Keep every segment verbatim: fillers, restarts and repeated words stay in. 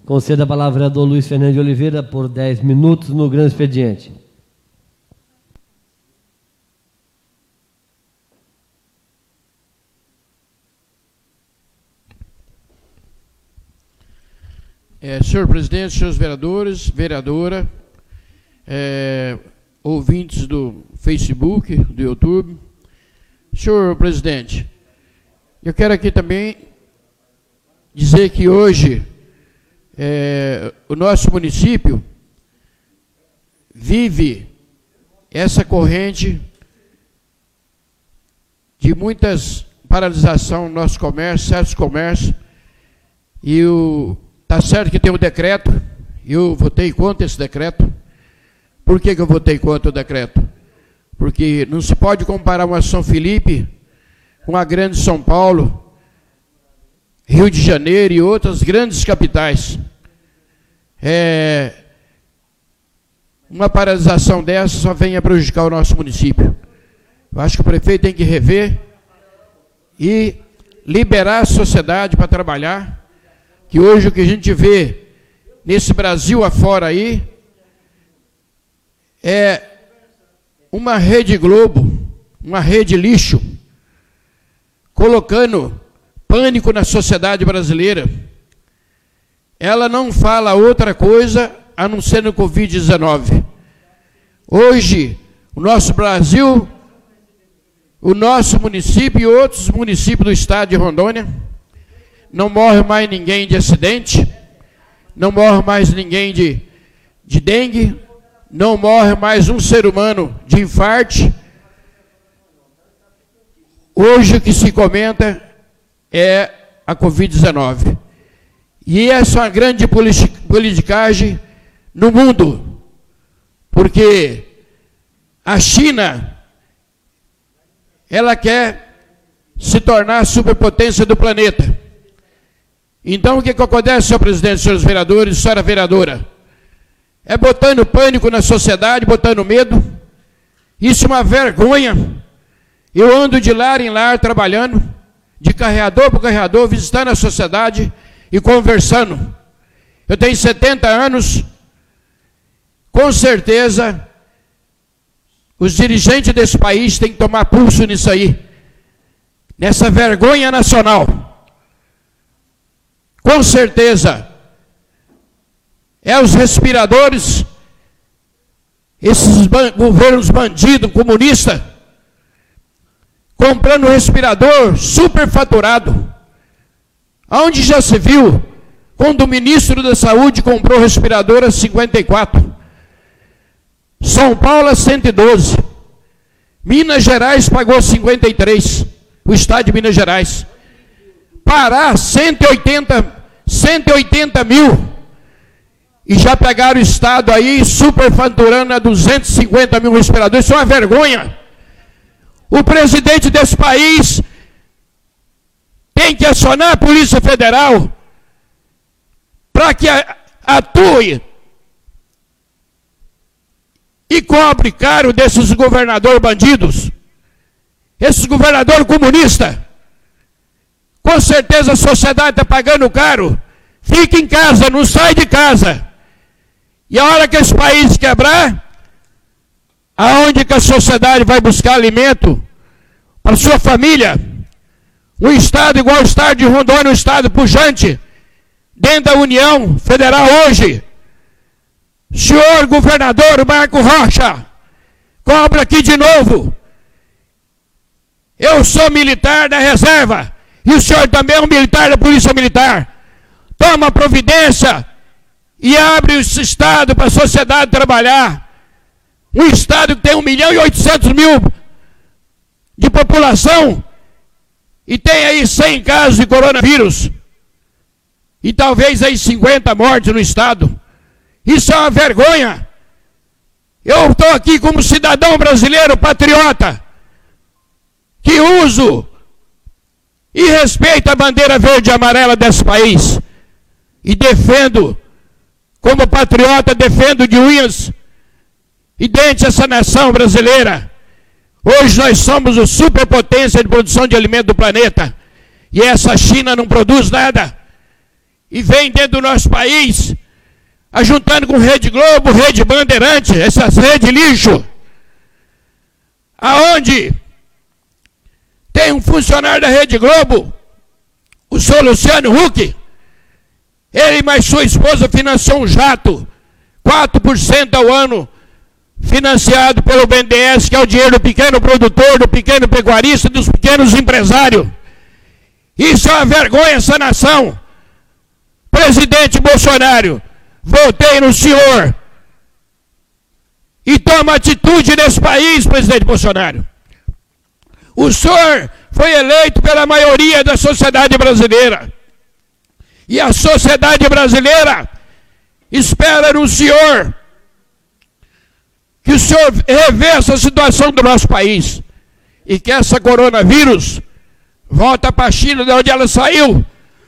Conceda a palavra ao vereador Luiz Fernando de Oliveira por dez minutos no grande expediente. É, senhor presidente, senhores vereadores, vereadora, é, ouvintes do Facebook, do YouTube. Senhor presidente, eu quero aqui também dizer que hoje é, o nosso município vive essa corrente de muitas paralisação no nosso comércio, certos comércios, e o está certo que tem um decreto, eu votei contra esse decreto. Por que que eu votei contra o decreto? Porque não se pode comparar uma São Felipe com a grande São Paulo, Rio de Janeiro e outras grandes capitais. É, uma paralisação dessa só vem a prejudicar o nosso município. Eu acho que o prefeito tem que rever e liberar a sociedade para trabalhar, que hoje o que a gente vê nesse Brasil afora aí é uma Rede Globo, uma rede lixo, colocando pânico na sociedade brasileira. Ela não fala outra coisa a não ser no Covid dezenove. Hoje, o nosso Brasil, o nosso município e outros municípios do estado de Rondônia, não morre mais ninguém de acidente, não morre mais ninguém de, de dengue, não morre mais um ser humano de infarte. Hoje o que se comenta é a Covid dezenove. E essa é uma grande politicagem no mundo, porque a China, ela quer se tornar a superpotência do planeta. Então, o que, que acontece, senhor presidente, senhores vereadores, senhora vereadora? É botando pânico na sociedade, botando medo. Isso é uma vergonha. Eu ando de lar em lar trabalhando, de carreador para carreador, visitando a sociedade e conversando. Eu tenho setenta anos, com certeza, os dirigentes desse país têm que tomar pulso nisso aí, nessa vergonha nacional. Com certeza, é os respiradores, esses ban- governos bandidos, comunistas, comprando respirador superfaturado. Aonde já se viu, quando o ministro da Saúde comprou respirador a cinquenta e quatro, São Paulo a cento e doze, Minas Gerais pagou cinquenta e três, o estado de Minas Gerais. Pará, cento e oitenta mil. E já pegaram o estado aí, superfaturando a duzentos e cinquenta mil respiradores. Isso é uma vergonha. O presidente desse país tem que acionar a Polícia Federal para que atue e cobre caro desses governadores bandidos, esses governadores comunistas. Com certeza a sociedade está pagando caro. Fica em casa, não sai de casa. E a hora que esse país quebrar, aonde que a sociedade vai buscar alimento para sua família? Um estado igual o estado de Rondônia, um estado pujante, dentro da União Federal hoje. Senhor governador Marco Rocha, cobra aqui de novo. Eu sou militar da reserva. E o senhor também é um militar da Polícia Militar. Toma providência e abre esse estado para a sociedade trabalhar. Um estado que tem um milhão e oitocentos mil de população e tem aí cem casos de coronavírus. E talvez aí cinquenta mortes no estado. Isso é uma vergonha. Eu estou aqui como cidadão brasileiro patriota, que uso e respeito a bandeira verde e amarela desse país. E defendo, como patriota, defendo de unhas e dentes essa nação brasileira. Hoje nós somos a superpotência de produção de alimento do planeta. E essa China não produz nada. e vem dentro do nosso país, ajuntando com Rede Globo, Rede Bandeirante, essas redes lixo, aonde tem um funcionário da Rede Globo, o senhor Luciano Huck, ele mais sua esposa financiou um jato, quatro por cento ao ano, financiado pelo B N D E S, que é o dinheiro do pequeno produtor, do pequeno pecuarista, dos pequenos empresários. Isso é uma vergonha, essa nação. Presidente Bolsonaro, votei no senhor e toma atitude nesse país, presidente Bolsonaro. O senhor foi eleito pela maioria da sociedade brasileira. E a sociedade brasileira espera no senhor que o senhor reversa a situação do nosso país e que essa coronavírus volta para a China, de onde ela saiu.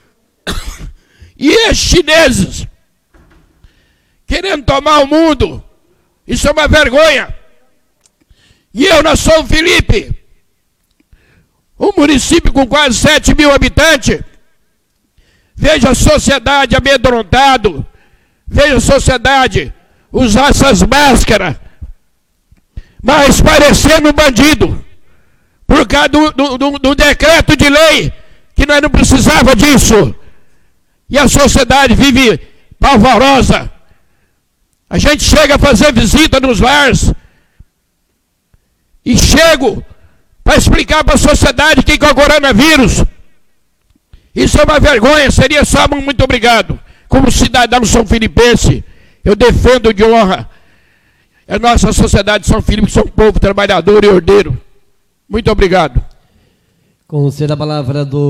E esses chineses querendo tomar o mundo, isso é uma vergonha. E eu, na São Felipe, um município com quase sete mil habitantes, vejo a sociedade amedrontado, vejo a sociedade usar essas máscaras, mas parecendo um bandido, por causa do, do, do, do decreto de lei, que nós não precisava disso. E a sociedade vive pavorosa. A gente chega a fazer visita nos lares, e chego para explicar para a sociedade o que é o coronavírus. Isso é uma vergonha, seria só um muito obrigado. Como cidadão são filipense, eu defendo de honra a nossa sociedade de São Filipe, que são um povo trabalhador e ordeiro. Muito obrigado. Conceda a palavra do